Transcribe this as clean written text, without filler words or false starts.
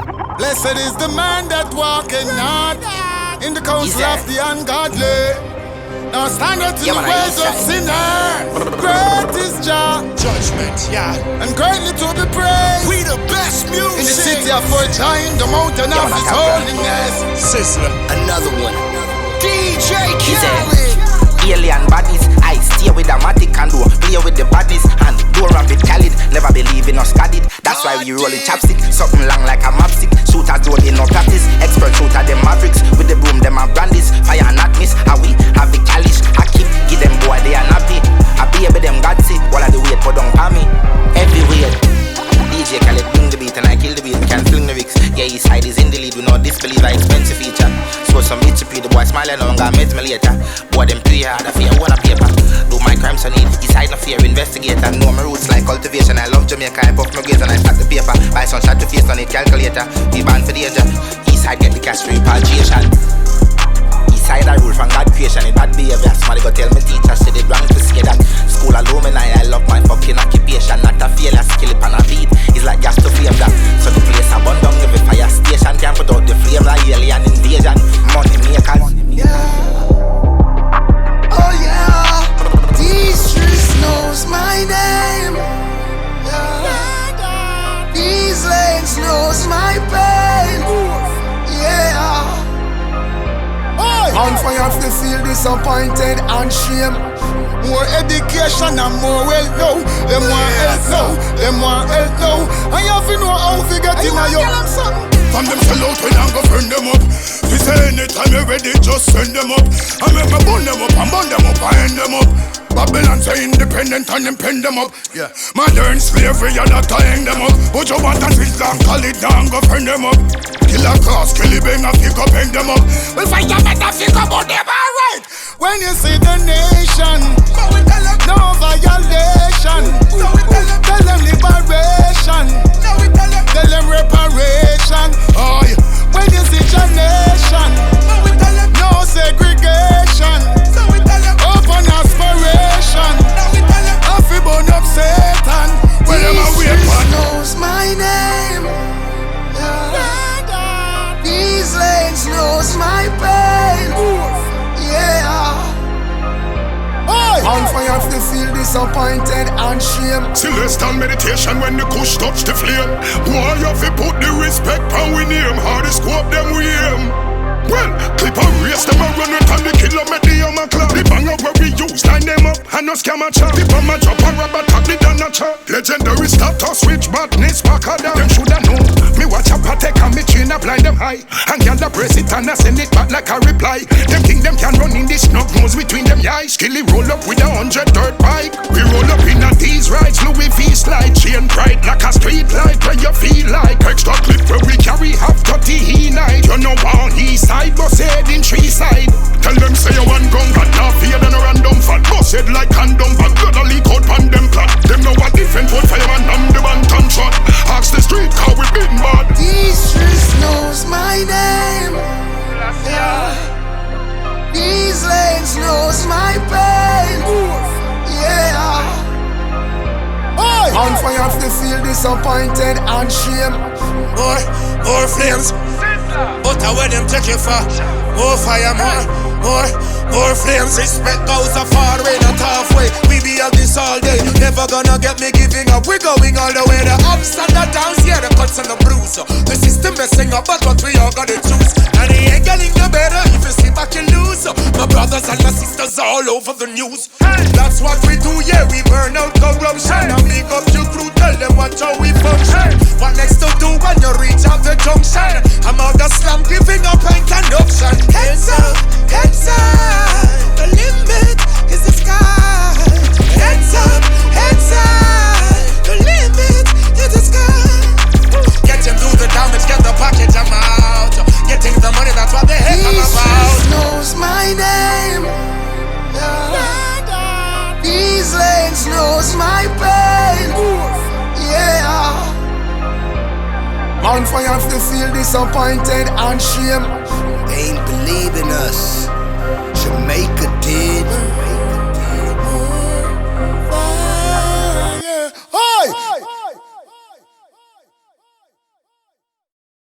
Blessed is the man that walketh not in the counsel of the ungodly, nor standeth in the ways of sinner. Great is Jah Judgment, yeah. and greatly to be praised. We the best music In the city of Fort Giant, the mountain of His holiness. Sizzler. Another one. DJ Easy. Khaled. Alien bodies, I steer with a matic and do play with the badness and do rabbit Khalid. Never believe in us got it. That's why we rolling chapstick. Something long like a mapstick. Shooters don't need no practice. Expert shooter them mavericks. With the boom them and brandies. Fire and not miss. How we have the calish. I keep give them boy they are nappy. I be with them God see. While I do wait for don't pay me. Everywhere. DJ Khaled bring the beat and I kill the beat. We can fling the lyrics. Yeah, his side is in the lead. We know disbelieve I expensive feature. So some HP, the boy smile and I'm gonna meet me later. Boy them play hard, I fear one a paper. Do my crimes on it, his side no fear, investigator. Know my roots like cultivation. I love Jamaica, I puff my grades and I pack the paper. Buy some shot to face on it, calculator. We ban for danger. East side get the cash for repatriation. East side I rule from God creation. It bad behavior, somebody go tell me teacher. Say they wrong to say that. School alumni, I love my fucking occupation. Not a failure, skill it on a beat. It's like gas to flame that. So the place I burn down every fire station. Can't put out the flame like alien invasion. Money makers. Yeah. Oh yeah. These streets knows my name. Yeah. These lanes knows my pain. Yeah. On fire to feel disappointed and shame. More education and more wealth now. Them want help now. Them want help now. And you have to know how to get in a yo. From them sell out when I'm go friend them up. They say anytime you're ready, just send them up. I make me burn them up and burn them up and end them up. Babylon say independent and them pen them up. Yeah. Modern slavery and that I hang them up. But you want to sit down, call it down, go friend them up. Kill a cross, kill it bang and pick up, hang them up. Well, fight them and pick up on them, alright. When you see the nation, no violation. Tell them liberation. Tell them reparation. Oh, yeah. When you see the nation, no segregation. Open aspiration. Happy burn up Satan. When Jesus knows my name. Yeah. These lanes knows my pain. Yeah. On fire to feel disappointed and shame. Celestial meditation when the kush touch the flame. Why you fi put the respect on we name? How the scope them we aim? Well, clip and race them and run with and the killer make the hammer clap. The banger where we use line them up and no scam a chop. The bomber drop and rubber tap the done a chop. Legendary status switch badness back a down. Them shoulda know. Me watch a patek and me chain a blind them high. And y'all a press it and a send it back like a reply. Them think them can run in this snug nose between them eyes. Skilly roll up with 100 dirt bike. We roll up in a these rides. Louis V slide. Chain bright like a street light where you feel like. Extra clip where we carry half 30 he night. You know on east side, bus head in tree side. Tell them say you one gun, got now fear than a random fat. Bus head like condom, but gonna leak out pan them plot. Them know what different would fireman and the bantam shot. Ask the street how we been bad. These streets knows my name. Yeah. These lanes knows my pain. Yeah. On fire to feel disappointed and shame. More flames. But where them take you for? More fire, more flames. Respect goes a far way, not halfway. We be of this all day. Never gonna get me giving up. We're going all the way. The ups and the downs, yeah, the cuts and the bruise. The system messing up, but we all gotta choose. And he ain't getting no better if you sleep back and lose. My brothers and my sisters all over the news. That's what we do, yeah, we burn out corruption. And make up your crew, tell them what how we function. What next to do when you reach out the junction? I'm out the slum, giving up and conduction. Hands up, the limit is the sky. Hands up, the limit is the sky. Get him through the damage, get the package, I'm out. Getting the money, that's what the heck I'm about. These knows my name. Yeah. These lanes knows my pain. Yeah. On fire to feel disappointed and shame. They ain't believe in us. Jamaica did. Oh